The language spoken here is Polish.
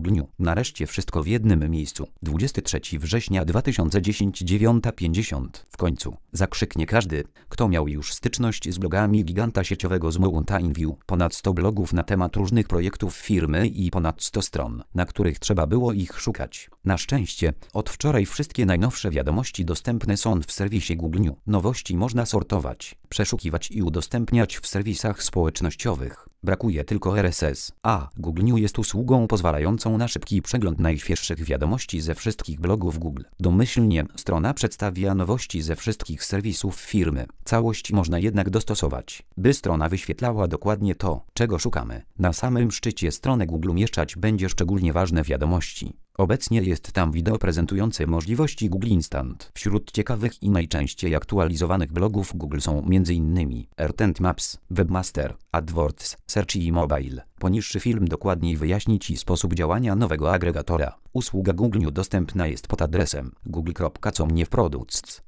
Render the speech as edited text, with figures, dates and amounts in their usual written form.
Google News. Nareszcie wszystko w jednym miejscu. 23 września 2010 9:50. W końcu. Zakrzyknie każdy, kto miał już styczność z blogami giganta sieciowego z Mountain View. Ponad 100 blogów na temat różnych projektów firmy i ponad 100 stron, na których trzeba było ich szukać. Na szczęście, od wczoraj wszystkie najnowsze wiadomości dostępne są w serwisie Google News. Nowości można sortować, przeszukiwać i udostępniać w serwisach społecznościowych. Brakuje tylko RSS. Google News jest usługą pozwalającą na szybki przegląd najświeższych wiadomości ze wszystkich blogów Google. Domyślnie strona przedstawia nowości ze wszystkich serwisów firmy. Całość można jednak dostosować, by strona wyświetlała dokładnie to, czego szukamy. Na samym szczycie strony Google umieszczać będzie szczególnie ważne wiadomości. Obecnie jest tam wideo prezentujące możliwości Google Instant. Wśród ciekawych i najczęściej aktualizowanych blogów Google są m.in. Earth and Maps, Webmaster, AdWords, Search i Mobile. Poniższy film dokładniej wyjaśni Ci sposób działania nowego agregatora. Usługa Google News dostępna jest pod adresem google.com.